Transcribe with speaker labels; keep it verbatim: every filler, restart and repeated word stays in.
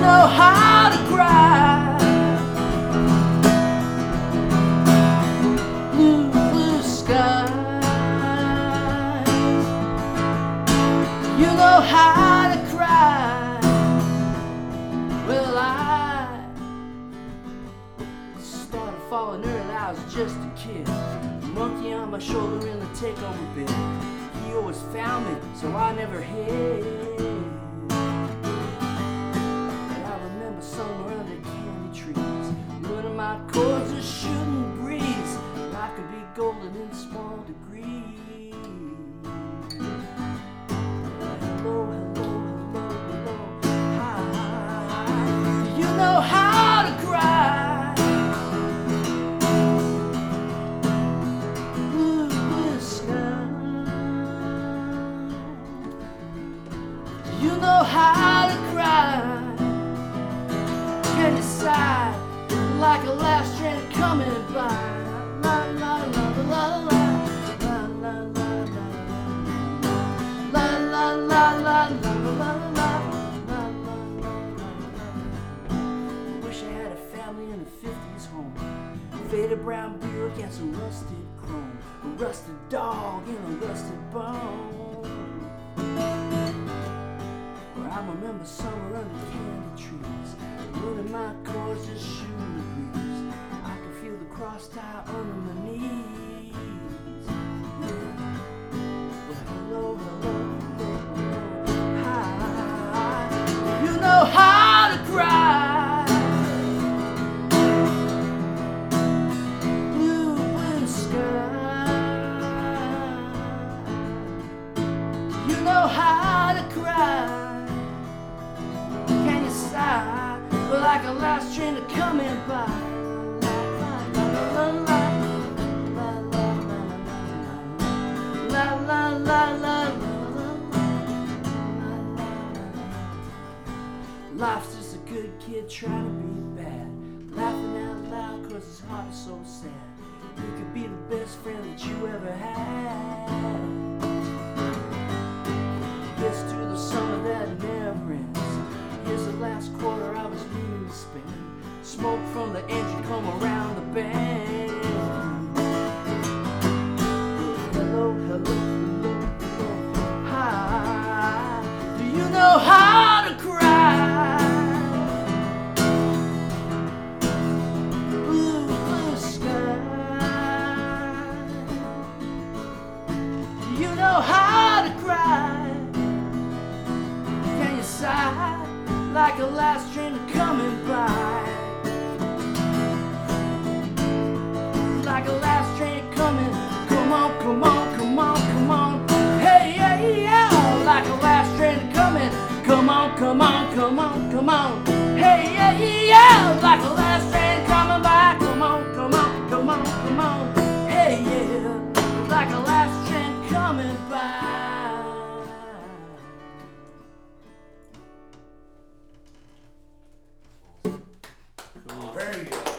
Speaker 1: know how to cry. Blue, blue skies. You know how to cry. Well, I started falling early, I was just a kid. Monkey on my shoulder in the takeover bed. He always found me, so I never hid. But I remember somewhere under candy trees, learning my chords are shooting breeze. Life could be golden in small degrees. Hello, hello, hello, hello, hi. You know how to cry. You know how to cry. Can you sigh like a last train coming by? La la la la la la la la la la la la. Wish I had a family in a fifties home. Faded brown Buick and some rusted chrome. A rusted dog in a rusted bone. I remember summer under candy trees, learning my chords just shooting the breeze. I could feel the cross tie under my knees. Well, hello, hello, hello, hello, hi. You know how to cry. Blue, blue sky. You know how to cry. Like a last train coming by. La la la la. Life's just a good kid trying to be bad, laughing out loud cause his heart is so sad. He could be the best friend that you ever had. Gets through the summer that never ends. Here's the last quarter I was meaning to spend. Smoke from the engine come around the bend. Hello, hello, hello, hello, hi. Do you know how to cry? Blue, blue sky. Do you know how to cry? Can you sigh like a last train coming by? Like a last train coming. Come on, come on, come on, come on. Hey, hey, yeah. Like a last train coming. Come on, come on, come on, come on. Hey, hey, yeah. Like a last train coming by. Come on, come on, come on, come on. Hey, yeah. Like a last train coming by.
Speaker 2: Very good.